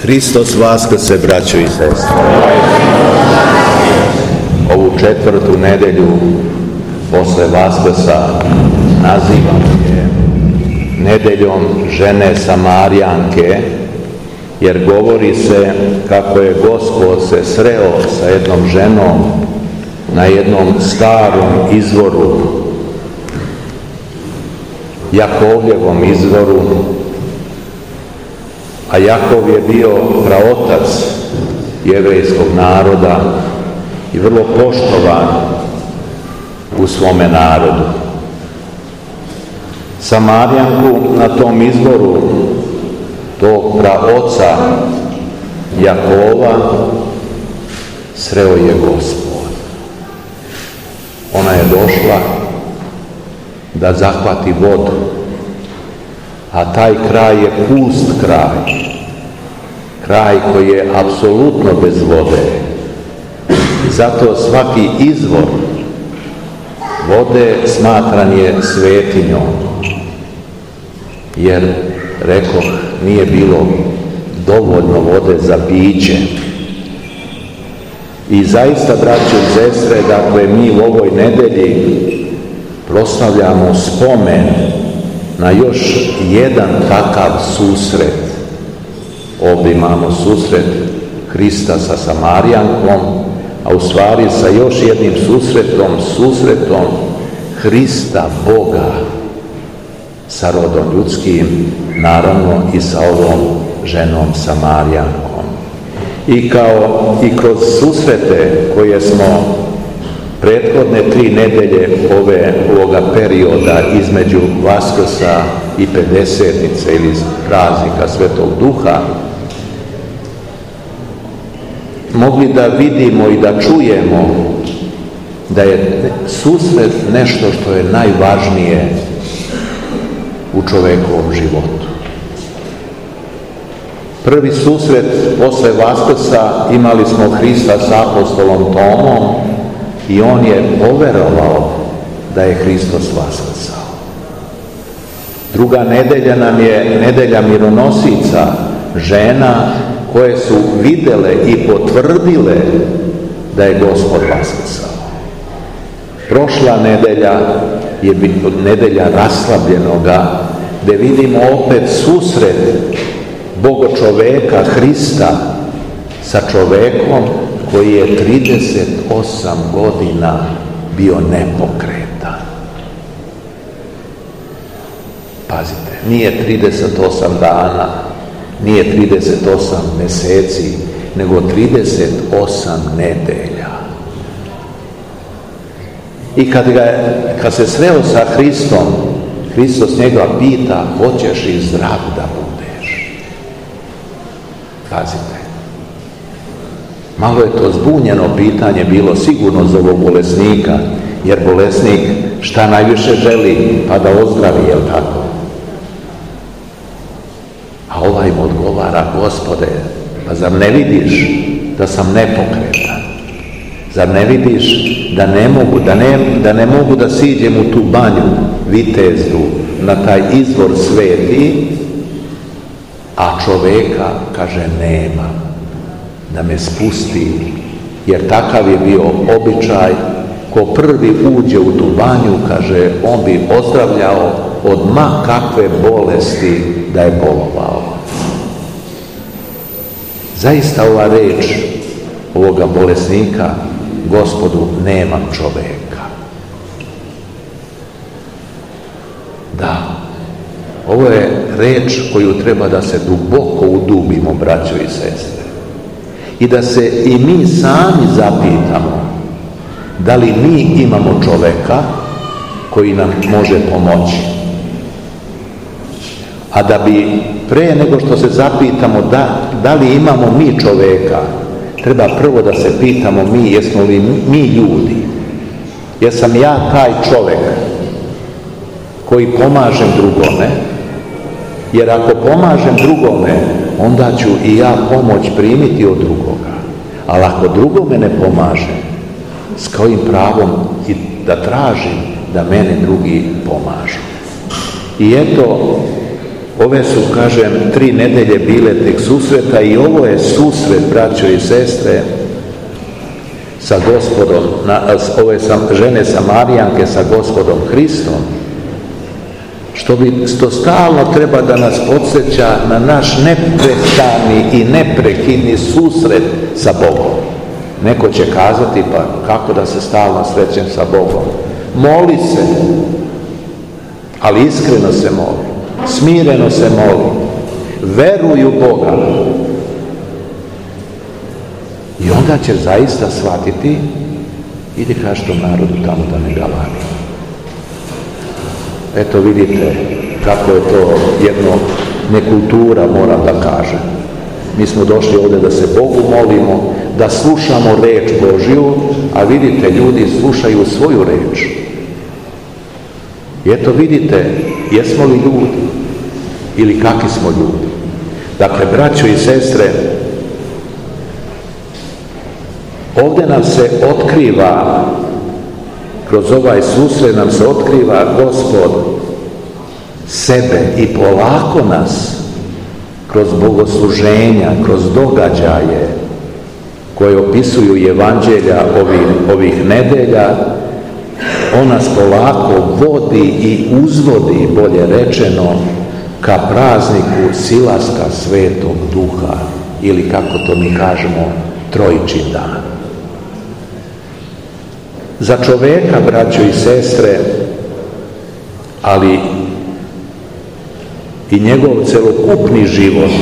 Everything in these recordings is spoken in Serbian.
Hristos vaskrse, braćo i sestre. Ovu četvrtu nedelju posle Vaskrsa nazivamo je nedeljom žene Samarijanke, jer govori se kako je Gospod se sreo sa jednom ženom na jednom starom izvoru, Jakovljevom izvoru, a Jakov je bio praotac jevrejskog naroda i vrlo poštovan u svome narodu. Samarijanku na tom izvoru tog praoca Jakova sreo je Gospod. Ona je došla da zahvati vodu, a taj kraj je pust kraj koji je apsolutno bez vode. Zato svaki izvor vode smatran je svetinjom, jer, rekoh, nije bilo dovoljno vode za piće. I zaista, braćo i sestre, dakle, mi u ovoj nedelji proslavljamo spomen na još jedan takav susret. Ovdje imamo susret Hrista sa Samarijankom, a u stvari sa još jednim susretom Hrista Boga sa rodom ljudskim, naravno i sa ovom ženom Samarijankom. I kroz susrete koje smo prethodne 3 nedelje ovoga perioda između Vaskrsa i Pedesetnice ili praznika Svetog Duha mogli da vidimo i da čujemo da je susret nešto što je najvažnije u čovekovom životu. Prvi susret posle Vaskrsa imali smo Hrista sa apostolom Tomom i on je poverovao da je Hristos vaskrsao. Druga nedelja nam je nedelja mironosica, žena koje su videle i potvrdile da je Gospod vaskrsao. Prošla nedelja je nedelja raslavljenoga, gdje vidimo opet susret Bogočoveka Hrista sa čovekom koji je 38 godina bio nepokretan. Pazite, nije 38 dana, nije 38 mjeseci, nego 38 nedelja. I kad se sreo sa Hristom, Hristos njega pita, hoćeš li zdrav da budeš? Pazite, malo je to zbunjeno pitanje bilo sigurno za ovog bolesnika, jer bolesnik šta najviše želi? Pa da ozdravi, jel tako? A ovaj mu odgovara, Gospode, pa zar ne vidiš da sam nepokretan? Zar ne vidiš da ne mogu da siđem u tu banju viteznu, na taj izvor sveti, a čoveka, kaže, nema da me spusti, jer takav je bio običaj, ko prvi uđe u tu banju, kaže, on bi ozdravljao od ma kakve bolesti da je bolovao. Zaista ova reč ovoga bolesnika, Gospodu, nemam čoveka. Da, ovo je reč koju treba da se duboko udubimo, braćo i sestre. I da se i mi sami zapitamo da li mi imamo čoveka koji nam može pomoći. A da bi pre nego što se zapitamo da li imamo mi čoveka, treba prvo da se pitamo mi, jesmo li mi ljudi. Jesam ja taj čovek koji pomažem drugome, jer ako pomažem drugome, onda ću i ja pomoć primiti od drugoga. Ali ako drugome ne pomažem, s kojim pravom i da tražim da mene drugi pomažu. I eto, Ove su, kažem, 3 nedelje bile tek susreta i ovo je susret, braćo i sestre, sa Gospodom, ove žene Samarijanke sa Gospodom Hristom, što stalno treba da nas podsjeća na naš neprestani i neprekidni susret sa Bogom. Neko će kazati, pa kako da se stalno srećem sa Bogom? Moli se, ali iskreno se moli, smireno se moli, veruj u Boga. I onda će zaista shvatiti, idi kaži tom narodu tamo da ne galami. Eto vidite kako je to jedno nekultura, moram da kažem. Mi smo došli ovdje da se Bogu molimo, da slušamo reč Božju, a vidite, ljudi slušaju svoju reč. I eto vidite, jesmo li ljudi ili kakvi smo ljudi. Dakle, braćo i sestre, ovdje nam se otkriva, kroz ovaj susret nam se otkriva Gospod sebe i polako nas kroz bogosluženja, kroz događaje koje opisuju evanđelja ovih nedelja, on nas polako vodi i uzvodi, bolje rečeno, ka prazniku silaska Svetog Duha, ili kako to mi kažemo, Trojičin dan. Za čoveka, braćo i sestre, ali i njegov celokupni život,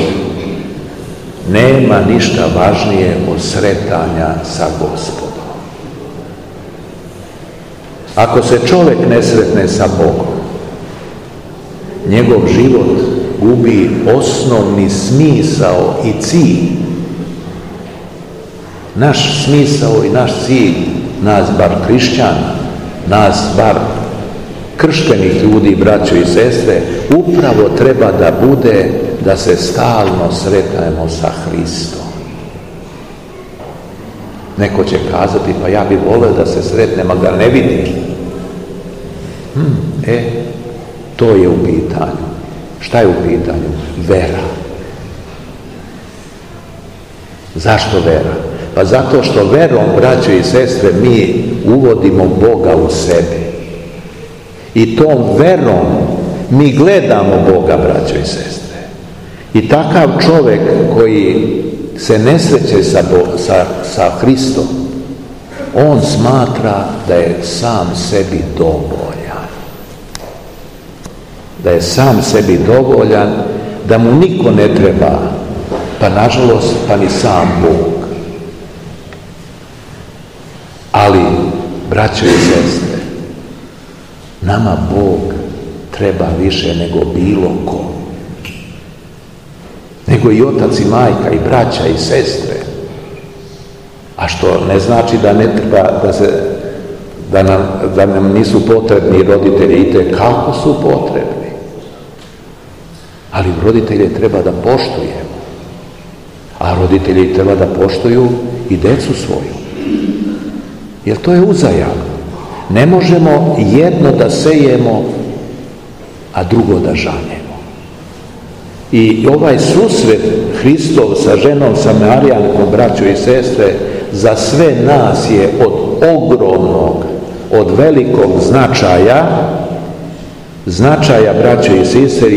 nema ništa važnije od sretanja sa Gospodom. Ako se čovjek ne sretne sa Bogom, njegov život gubi osnovni smisao i cilj. Naš smisao i naš cilj, nas bar hrišćana, nas bar krštenih ljudi, braćo i sestre, upravo treba da bude da se stalno sretnemo sa Hristom. Neko će kazati, pa ja bih volio da se sretnem, a ga ne vidim. To je u pitanju. Šta je u pitanju? Vera. Zašto vera? Pa zato što verom, braćo i sestre, mi uvodimo Boga u sebe. I tom verom mi gledamo Boga, braćo i sestre. I takav čovjek koji se ne sreće sa Hristom, on smatra da je sam sebi dovoljan. Da je sam sebi dovoljan, da mu niko ne treba, pa nažalost pa ni sam Bog. Ali, braćo i sestre, nama Bog treba više nego bilo ko. Nego i otac i majka i braća i sestre. A što ne znači da ne treba da nam nisu potrebni roditelji, i kako su potrebni. Ali roditelje treba da poštujemo. A roditelji treba da poštuju i decu svoju. Jer to je uzajamno. Ne možemo jedno da sejemo, a drugo da žanjemo. I ovaj susret Hristov sa ženom Samarijankom, braćo i sestre, za sve nas je od ogromnog, od velikog značaja, braćo i sestre,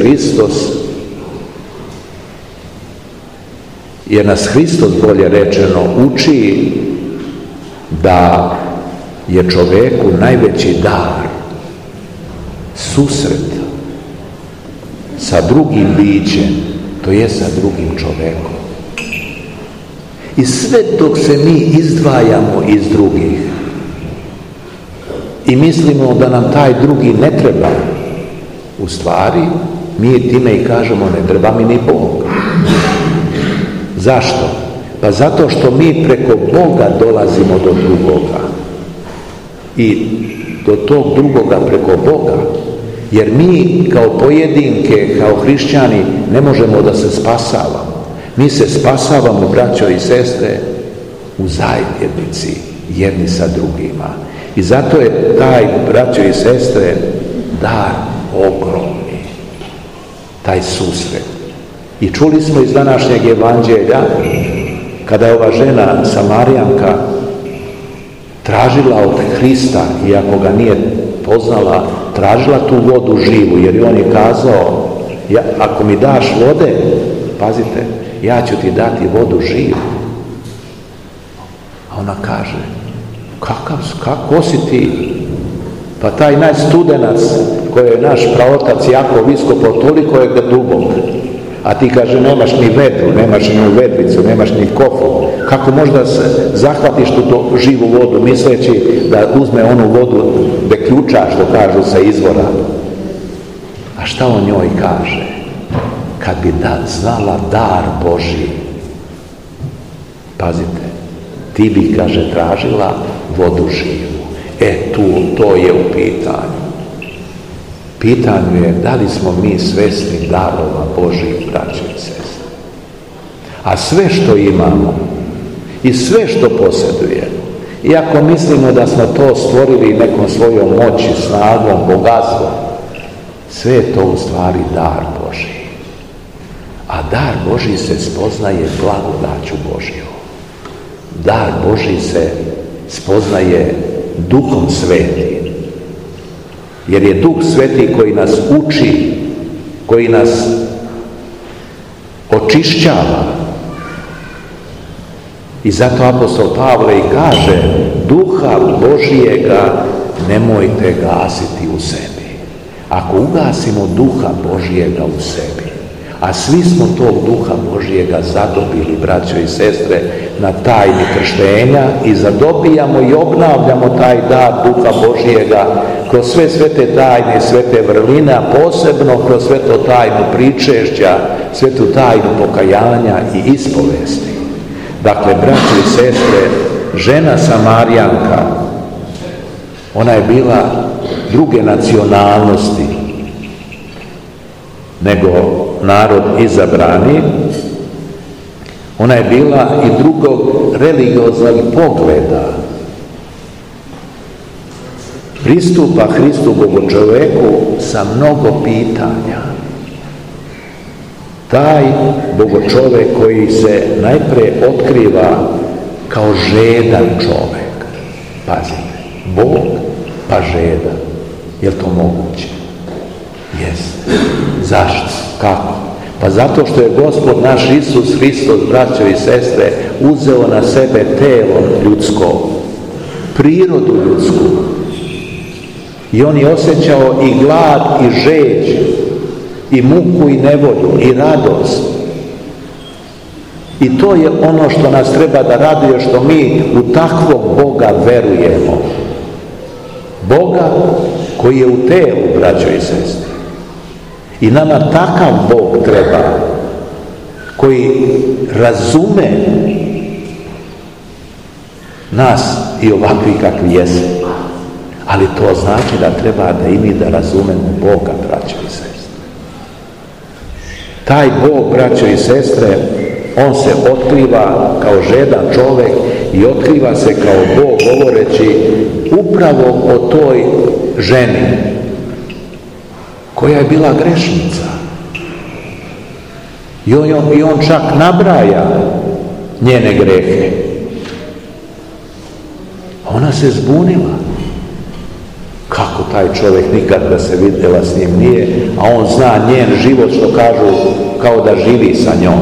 jer nas Hristos, bolje rečeno, uči da je čoveku najveći dar susret sa drugim bićem, to je sa drugim čovekom. I sve dok se mi izdvajamo iz drugih i mislimo da nam taj drugi ne treba, u stvari mi time i kažemo ne treba mi ni Bog. Zašto? Pa zato što mi preko Boga dolazimo do drugoga. I do tog drugoga preko Boga. Jer mi kao pojedinke, kao hrišćani, ne možemo da se spasavamo. Mi se spasavamo, braćo i sestre, u zajednici jedni sa drugima. I zato je taj, braćo i sestre, dar ogromni. taj susret. I čuli smo iz današnjeg evanđelja, kada je ova žena Samarijanka tražila od Hrista, iako ga nije poznala, tražila tu vodu živu, jer on je kazao, ako mi daš vode, pazite, ja ću ti dati vodu živu. A ona kaže, kako si ti? Pa taj naš studenac, koji je naš praotac Jakov iskopao, toliko je dubok. A ti, kaže, nemaš ni vedru, nemaš ni vedricu, nemaš ni kofu. Kako možda se zahvatiš tu živu vodu, misleći da uzme onu vodu da ključaš, što kažu, sa izvora. A šta on njoj kaže? Kad bi znala dar Božji, pazite, ti bi, kaže, tražila vodu živu. To je u pitanju. Pitanje je da li smo mi svesni darova Božjih, braće i sestre. A sve što imamo i sve što posjedujemo, iako mislimo da smo to stvorili nekom svojom moći, snagom, bogatstvom, sve je to u stvari dar Božji. A dar Božji se spoznaje blagodaću Božjom. Dar Božji se spoznaje Duhom Svetim. Jer je Duh Sveti koji nas uči, koji nas očišćava. I zato apostol Pavle i kaže, Duha Božijega nemojte gasiti u sebi. Ako ugasimo Duha Božijega u sebi, a svi smo tog Duha Božijega zadobili, braćo i sestre, na tajni krštenja i zadobijamo i obnavljamo taj dar Duha Božijega kroz sve svete tajne, svete vrline, a posebno kroz sveto tajnu pričešća, svetu tajnu pokajanja i ispovesti. Dakle, braćo i sestre, žena Samarijanka, ona je bila druge nacionalnosti nego narod izabrani. Ona je bila i drugog religioznog pogleda. Pristupa Hristu Bogočoveku sa mnogo pitanja. Taj Bogočovek koji se najprije otkriva kao žedan čovek. Pazite, Bog pa žedan. Je li to moguće? Jeste. Zašto? Kako? Pa zato što je Gospod naš Isus Hristos, braćo i sestre, uzeo na sebe telo ljudsko, prirodu ljudsku. I on je osjećao i glad i žeđ, i muku i nevolju, i radost. I to je ono što nas treba da raduje, što mi u takvog Boga verujemo. Boga koji je u telu, braćo i sestre. I nama takav Bog treba, koji razume nas i ovakvi kakvi jesmo. Ali to znači da treba da i mi da razumemo Boga, braćo i sestre. Taj Bog, braćo i sestre, on se otkriva kao žedan čovjek i otkriva se kao Bog govoreći upravo o toj ženi koja je bila grešnica. I on čak nabraja njene grehe. Ona se zbunila. Kako taj čovjek nikad da se vidjela s njim nije, a on zna njen život, što kažu, kao da živi sa njom.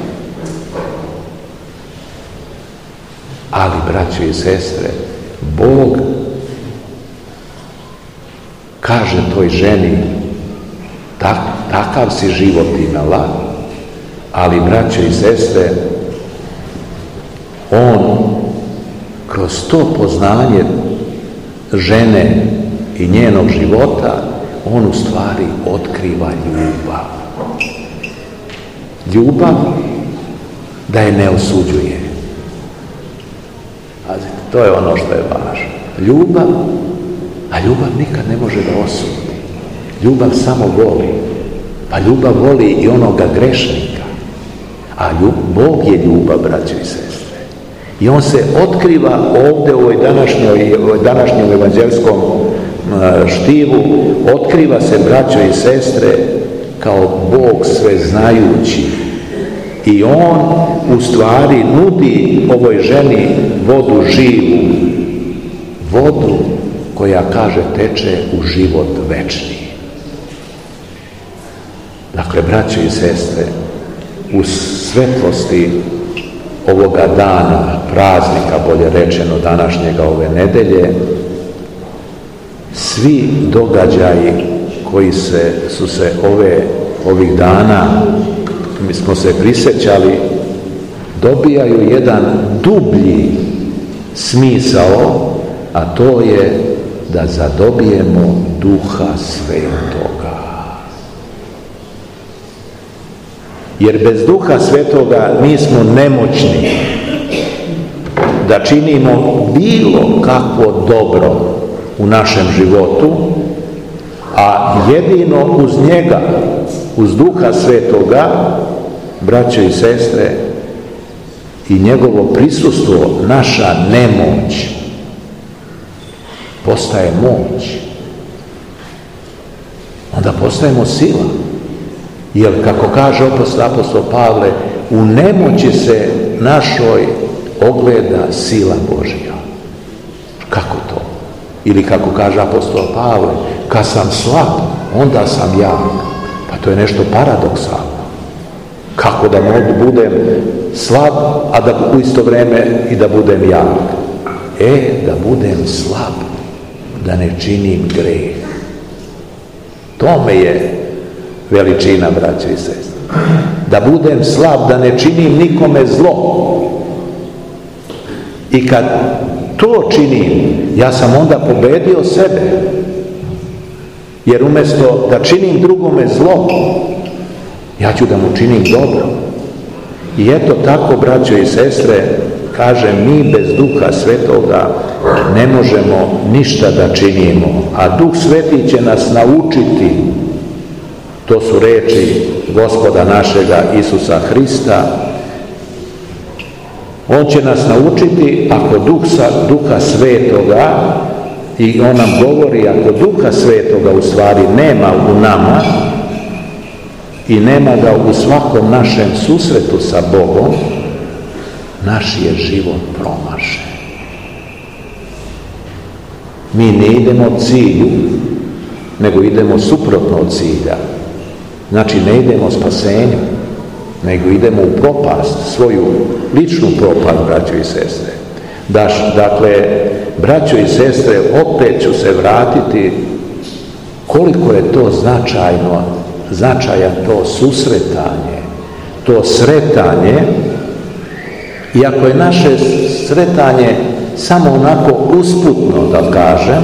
Ali, braćo i sestre, Bog kaže toj ženi, takav si život imala, ali, braćo i sestre, on kroz to poznanje žene i njenog života, on u stvari otkriva ljubav. Ljubav da je ne osuđuje. Pazite, to je ono što je važno. Ljubav, a ljubav nikad ne može da osudi. Ljubav samo voli. Pa ljubav voli i onoga grešnika. A Bog je ljubav, braćo i sestre. I on se otkriva ovdje u ovoj današnjem evanđelskom štivu, otkriva se, braćo i sestre, kao Bog sveznajući. I on u stvari nudi ovoj ženi vodu živu, vodu koja, kaže, teče u život večni. Dakle, braćo i sestre, u svetlosti ovoga dana, praznika, bolje rečeno današnjega ove nedelje, svi događaji koji su se ovih dana, mi smo se prisjećali, dobijaju jedan dublji smisao, a to je da zadobijemo Duha Svetoga. Jer bez Duha Svetoga mi smo nemoćni da činimo bilo kakvo dobro u našem životu, a jedino uz njega, uz Duha Svetoga, braćo i sestre, i njegovo prisustvo, naša nemoć postaje moć. Onda postajemo sila. Jer, kako kaže apostol Pavle, u nemoći se našoj ogleda sila Božja. Kako to? Ili kako kaže apostol Pavle, kad sam slab, onda sam jak. Pa to je nešto paradoksalno. Kako da mogu budem slab, a da u isto vrijeme i da budem jak? Da budem slab, da ne činim greh. Tome je veličina, braćo i sestre. Da budem slab, da ne činim nikome zlo. I kad to činim, ja sam onda pobedio sebe. Jer umjesto da činim drugome zlo, ja ću da mu činim dobro. I eto tako, braćo i sestre, kaže, mi bez Duha Svetoga ne možemo ništa da činimo. A Duh Sveti će nas naučiti. To su riječi Gospoda našega Isusa Hrista. On će nas naučiti, ako Duha Svetoga, i on nam govori, ako Duha Svetoga u stvari nema u nama i nema ga u svakom našem susretu sa Bogom, naš je život promašen. Mi ne idemo cilju, nego idemo suprotno od cilja. Znači, ne idemo spasenju, nego idemo u propast, svoju ličnu propast, braćo i sestre. Dakle, braćo i sestre, opet ću se vratiti koliko je to značajan to susretanje, to sretanje. I ako je naše sretanje samo onako usputno, da kažem,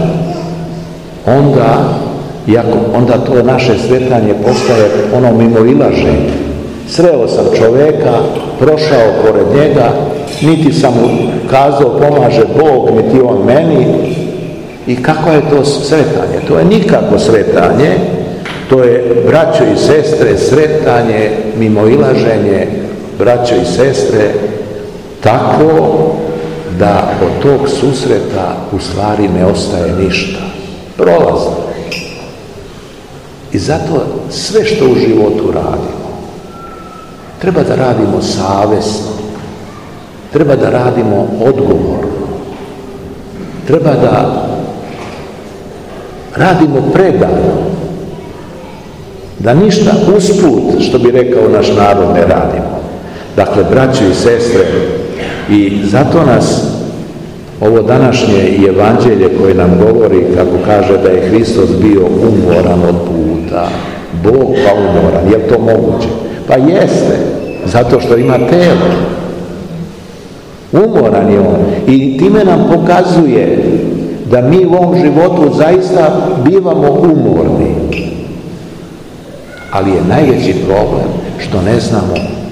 onda to naše sretanje postaje ono mimoilaženje. Sreo sam čovjeka, prošao pored njega, niti sam mu kazao pomaže Bog, niti on meni. I kako je to sretanje? To je nikako sretanje, to je, braćo i sestre, sretanje, mimoilaženje, braćo i sestre, tako da od tog susreta u stvari ne ostaje ništa. Prolazno. I zato sve što u životu radimo, treba da radimo savjesno, treba da radimo odgovorno, treba da radimo predano, da ništa usput, što bi rekao naš narod, ne radimo. Dakle, braćo i sestre, i zato nas ovo današnje evanđelje koje nam govori, kako kaže da je Hristos bio umoran od puta, Bog pa umoran, je li to moguće? Pa jeste, zato što ima telo. Umoran je on i time nam pokazuje da mi u ovom životu zaista bivamo umorni. Ali je najveći problem što ne znamo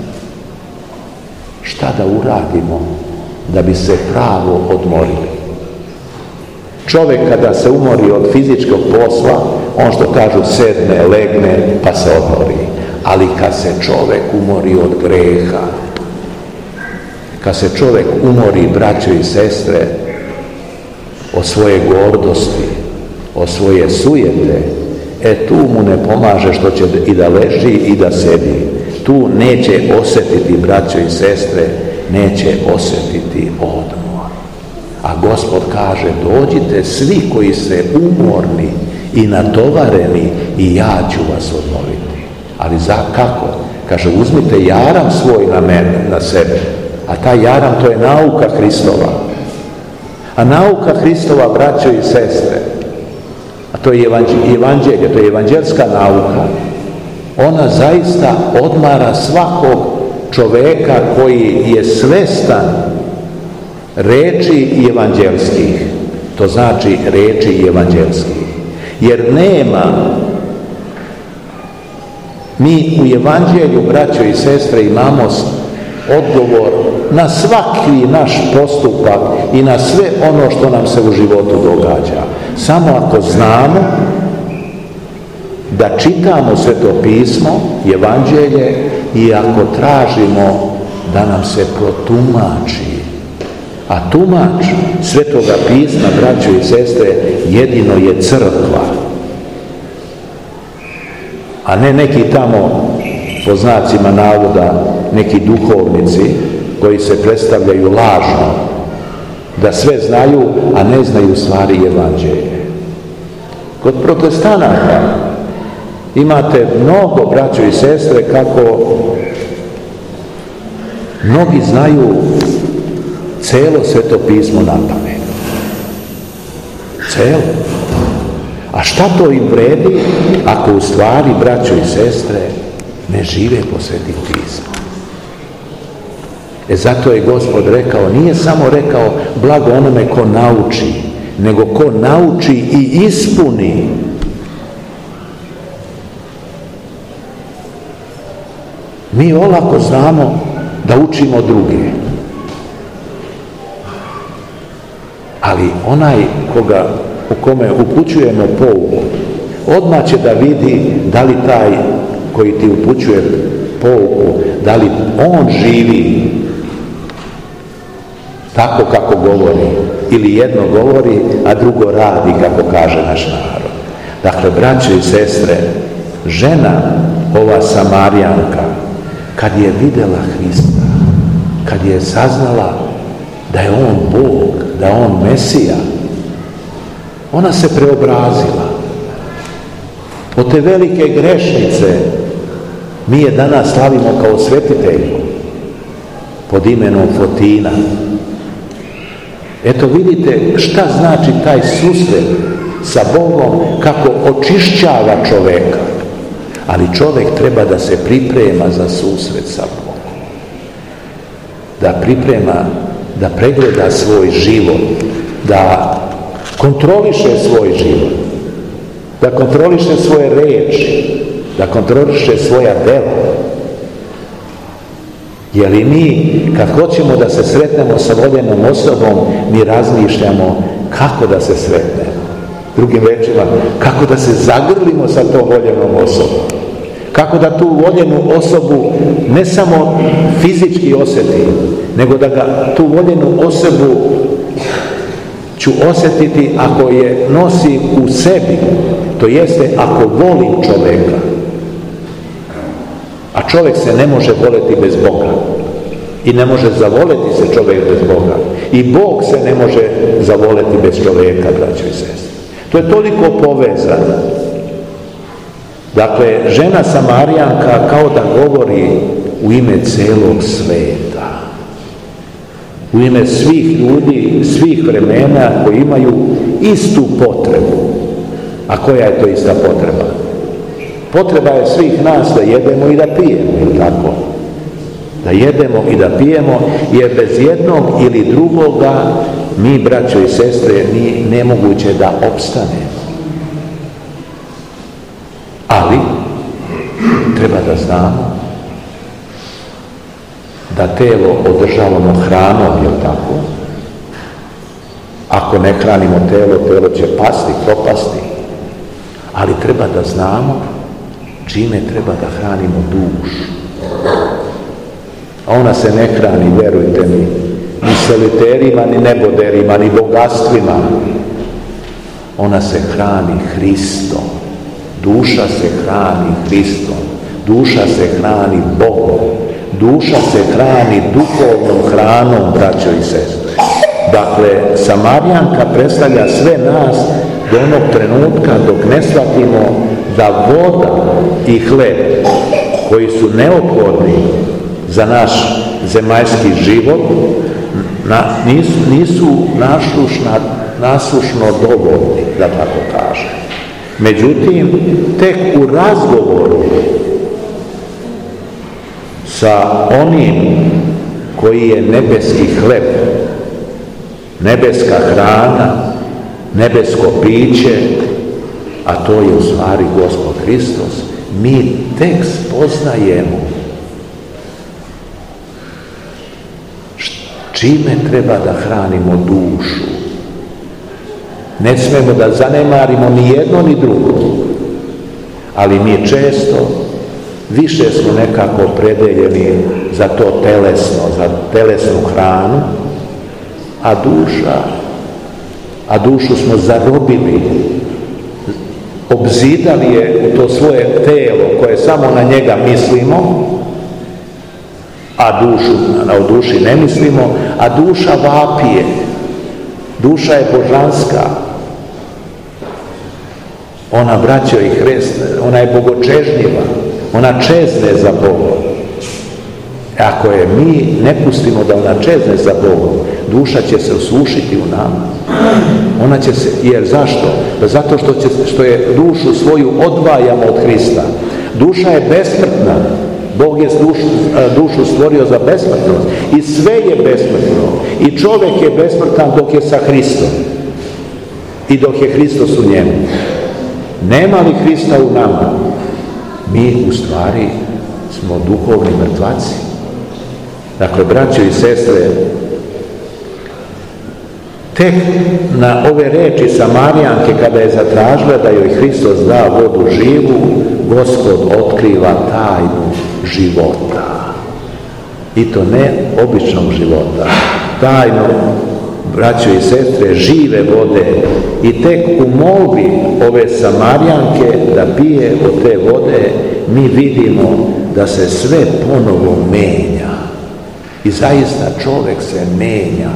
šta da uradimo da bi se pravo odmorili. Čovjek kada se umori od fizičkog posla, on što kažu sedne, legne pa se odmori. Ali kad se čovjek umori od greha, kad se čovjek umori, braćo i sestre, od svoje gordosti, od svoje sujete, tu mu ne pomaže što će i da leži i da sedi. Tu neće osjetiti, braćo i sestre, neće osjetiti odmor. A Gospod kaže, dođite svi koji ste umorni i natovareni i ja ću vas odmoriti. Ali kako? Kaže, uzmite jaram svoj na mene, na sebe. A ta jaram, to je nauka Hristova. A nauka Hristova, braćo i sestre, a to je evanđelje, to je evanđelska nauka. Ona zaista odmara svakog čoveka koji je svestan reči evanđelskih. To znači reči evanđelskih. Jer mi u evanđelju, braćo i sestre, imamo odgovor na svaki naš postupak i na sve ono što nam se u životu događa. Samo ako znamo da čitamo Sveto pismo, evanđelje, i ako tražimo da nam se protumači. A tumač Svetoga pisma, braćo i sestre, jedino je crkva. A ne neki tamo, po znacima navoda, neki duhovnici koji se predstavljaju lažno, da sve znaju, a ne znaju stvari evanđelje. Kod protestanata imate mnogo, braćo i sestre, kako mnogi znaju celo Sveto pismo na pamet. Celo. A šta to im vredi ako u stvari, braćo i sestre, ne žive po Svetim pismom? Zato je Gospod rekao, nije samo rekao blago onome ko nauči, nego ko nauči i ispuni. Mi olako znamo da učimo druge. Ali onaj u kome upućujemo pouku, odmah će da vidi da li taj koji ti upućuje pouku, da li on živi tako kako govori, ili jedno govori, a drugo radi kako kaže naš narod. Dakle, braćo i sestre, žena, ova Samarijanka, kad je vidjela Hrista, kad je saznala da je on Bog, da je on Mesija, ona se preobrazila. Od te velike grešnice mi je danas slavimo kao svetitelju pod imenom Fotina. Eto vidite šta znači taj susret sa Bogom, kako očišćava čoveka. Ali čovjek treba da se priprema za susret sa Bogom. Da priprema, da pregleda svoj život, da kontroliše svoj život, da kontroliše svoje reči, da kontroliše svoja dela. Jer i mi, kad hoćemo da se sretnemo sa voljenom osobom, mi razmišljamo kako da se sretnemo. Drugim rečima, kako da se zagrlimo sa tom voljenom osobom. Kako da tu voljenu osobu ne samo fizički osjetim, nego da tu voljenu osobu ću osjetiti ako je nosim u sebi, to jeste ako volim čovjeka. A čovjek se ne može voleti bez Boga. I ne može zavoleti se čovjek bez Boga. I Bog se ne može zavoleti bez čovjeka, braćo i sestre. To je toliko povezano. Dakle, žena Samarijanka kao da govori u ime celog sveta. U ime svih ljudi, svih vremena koji imaju istu potrebu. A koja je to ista potreba? Potreba je svih nas da jedemo i da pijemo, ili tako? Da jedemo i da pijemo, jer bez jednog ili drugoga mi, braćo i sestre, nemoguće da opstanemo. Ali treba da znamo da telo održavamo hranom, jel tako? Ako ne hranimo telo, telo će pasti, propasti. Ali treba da znamo čime treba da hranimo dušu. A ona se ne hrani, verujte mi, ni seliterima, ni neboderima, ni bogatstvima. Ona se hrani Hristom, Duša se hrani Hristom, duša se hrani Bogom, duša se hrani duhovnom hranom, braćo i sestre. Dakle, Samarijanka predstavlja sve nas do onog trenutka dok ne shvatimo da voda i hleb koji su neophodni za naš zemaljski život nisu nasušno dovoljni, da tako kažem. Međutim, tek u razgovoru sa onim koji je nebeski hleb, nebeska hrana, nebesko piće, a to je u stvari Gospod Hristos, mi tek spoznajemo čime treba da hranimo dušu. Ne smemo da zanemarimo ni jedno ni drugo, ali mi često više smo nekako opredeljeni za to telesno, za telesnu hranu, a dušu smo zarobili, obzidali je u to svoje telo koje samo na njega mislimo, a o duši ne mislimo, a duša vapije. Duša je božanska. Ona, braćo i Hrist, ona je bogočežnjiva. Ona čezne za Bogom. Ako je mi ne pustimo da ona čezne za Bogom, duša će se osušiti u nama. Ona će se, jer zašto? Zato što je dušu svoju odvajamo od Hrista. Duša je besmrtna. Bog je dušu stvorio za besmrtnost i sve je besmrtno. I čovjek je besmrtan dok je sa Hristom i dok je Hristos u njemu. Nema li Hrista u nama, mi u stvari smo duhovni mrtvaci. Dakle, braćo i sestre, tek na ove reči Samarijanke, kada je zatražila da joj Hristos da vodu živu, Gospod otkriva tajnu života. I to ne običnog života. Tajnu, braćo i sestre, žive vode. I tek u molbi ove Samarijanke da pije od te vode, mi vidimo da se sve ponovo menja. I zaista čovjek se menja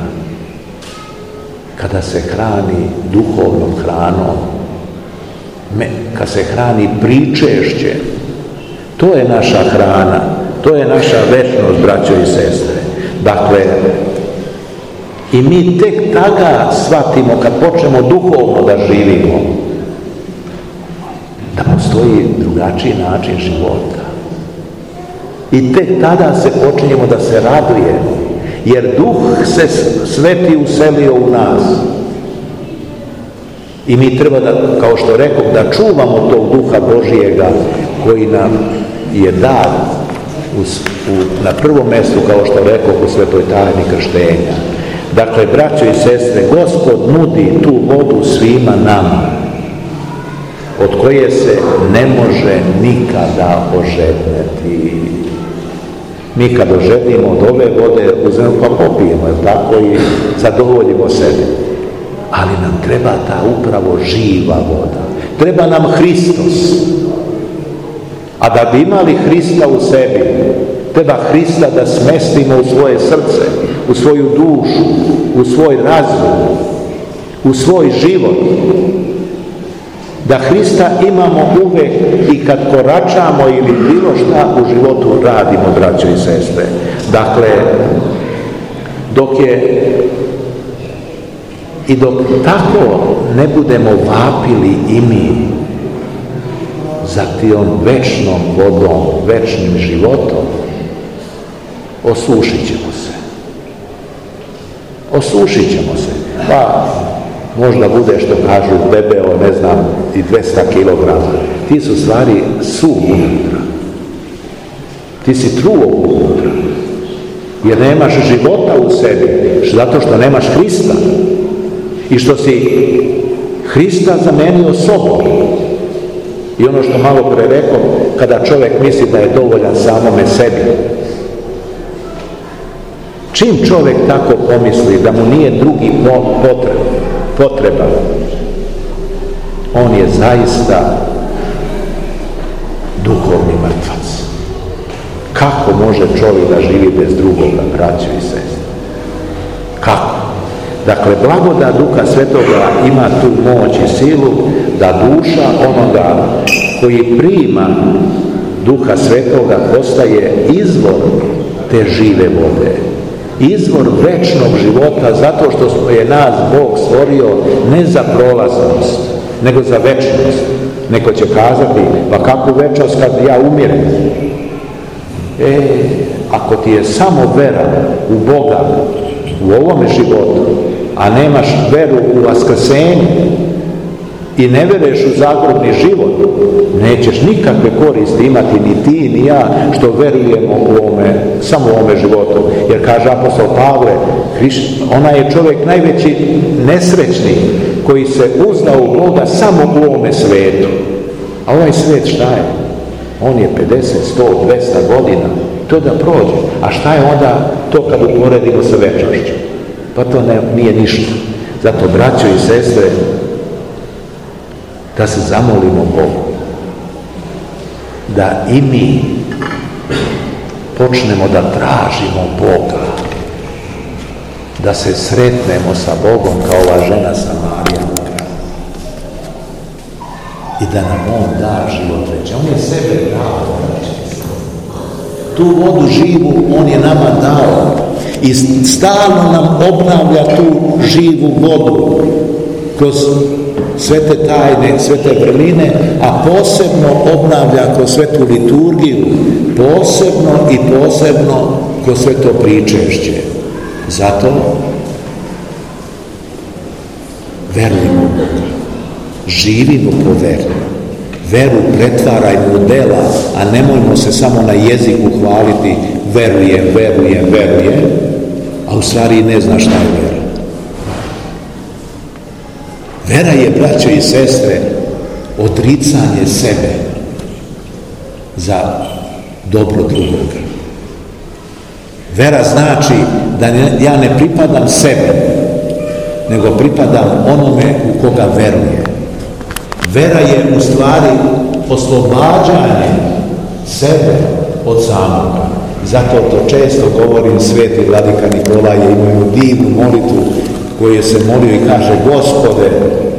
kada se hrani duhovnom hranom, kad se hrani pričešće. To je naša hrana, to je naša večnost, braćo i sestre. Dakle, i mi tek tada shvatimo, kad počnemo duhovno da živimo, da postoji drugačiji način života. I tek tada se počinjemo da se radujemo, jer Duh se Sveti uselio u nas. I mi treba da, kao što rekoh, da čuvamo tog Duha Božijega koji nam je dar na prvom mjestu, kao što rekoh, u svetoj tajni krštenja. Dakle, braćo i sestre, Gospod nudi tu vodu svima nama, od koje se ne može nikada ožedneti. Mi kad ožednimo od ove vode, uzmemo pa popijemo, je tako, i zadovoljimo sebe. Ali nam treba ta upravo živa voda. Treba nam Hristos. A da bi imali Hrista u sebi, treba Hrista da smestimo u svoje srce, u svoju dušu, u svoj razum, u svoj život. Da Hrista imamo uvek i kad koračamo ili bilo šta u životu radimo, braćo i sestre. Dakle, dok tako ne budemo vapili i mi za tijom večnom vodom, večnim životom, osušit ćemo se. Osušit ćemo se. Pa možda bude, što kažu, debeo, ne znam, i 200 kilograma. Ti su stvari suv unutra. Ti si truo unutra. Jer nemaš života u sebi, zato što nemaš Hrista. I što si Hrista zamenio sobom. I ono što malo pre rekao, kada čovjek misli da je dovoljan samome sebi. Čim čovjek tako pomisli da mu nije drugi potreban, on je zaista duhovni mrtvac. Kako može čovjek da živi bez drugoga, braćo i sestre? Kako? Dakle, blagodat Duha Svetoga ima tu moć i silu da duša onoga koji prima Duha Svetoga postaje izvor te žive vode. Izvor večnog života, zato što je nas Bog stvorio ne za prolaznost, nego za večnost. Neko će kazati, pa kakvu večnost kad ja umirem? Ako ti je samo vera u Boga u ovome životu, a nemaš veru u vaskrsenje i ne veruješ u zagrobni život, nećeš nikakve koristi imati ni ti ni ja što verujemo samo u ovome životu. Jer kaže apostol Pavle, onaj je čovjek najveći nesrećnik koji se uzdao u Boga samo u ovome svetu. A ovaj svijet šta je? On je 50, 100, 200 godina. To da prođe. A šta je onda to kad uporedimo sa večnošću? Pa to nije ništa. Zato, braćo i sestre, da se zamolimo Bogu da i mi počnemo da tražimo Boga, da se sretnemo sa Bogom kao ova žena Samarijanka i da nam On da život večni. On je sebe dao. Tu vodu živu On je nama dao i stalno nam obnavlja tu živu vodu kroz sve te tajne, sve te vrline, a posebno obnavlja kroz svetu liturgiju, posebno kroz sve to pričešće. Zato verujemo u Boga, živimo po veri. Veru pretvarajmo u dela, a nemojmo se samo na jeziku hvaliti verujem, a u stvari ne zna šta je vera. Vera je, braćo i sestre, odricanje sebe za dobro drugoga. Vera znači da ja ne pripadam sebe, nego pripadam onome u koga veruje. Vera je u stvari oslobađanje sebe od samoga. Zato to često govorim, sveti vladika Nikolaj je imao divnu molitvu koju se molio i kaže: Gospode,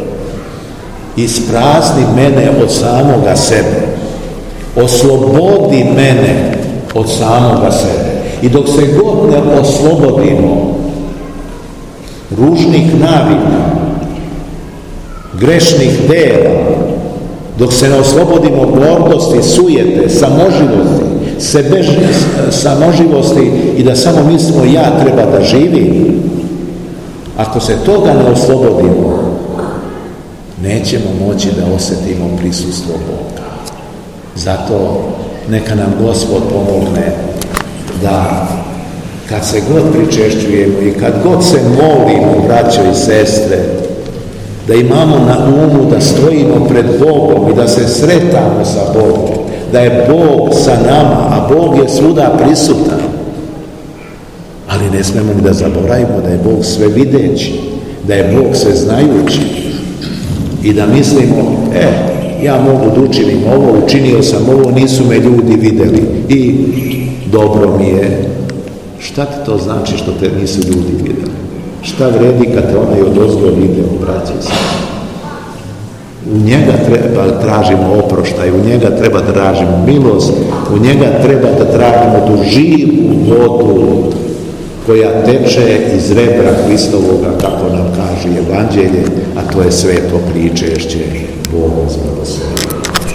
isprazni mene od samoga sebe, oslobodi mene od samoga sebe. I dok se god ne oslobodimo ružnih navika, grešnih dela, dok se ne oslobodimo gordosti, sujete, samoživosti i da samo mislimo ja treba da živim, ako se toga ne oslobodimo, nećemo moći da osjetimo prisustvo Boga. Zato neka nam Gospod pomogne da kad se god pričešćujemo i kad god se molimo, braćo i sestre, da imamo na umu da stojimo pred Bogom i da se sretamo sa Bogom, da je Bog sa nama, a Bog je svuda prisutan. Ali ne smemo ni da zaboravimo da je Bog sve videći, da je Bog sve znajući i da mislimo, ja mogu da učinim ovo, učinio sam ovo, nisu me ljudi vidjeli i dobro mi je. Šta ti to znači što te nisu ljudi vidjeli? Šta vredi kad te onaj odozgo video, braći i sestre? U njega treba tražimo oproštaj, u njega treba da tražimo milost, u njega treba da tražimo tu živu vodu koja teče iz rebra Hristovoga, kako nam kaže Evanđelje, a to je sveto pričešće Boga za sve.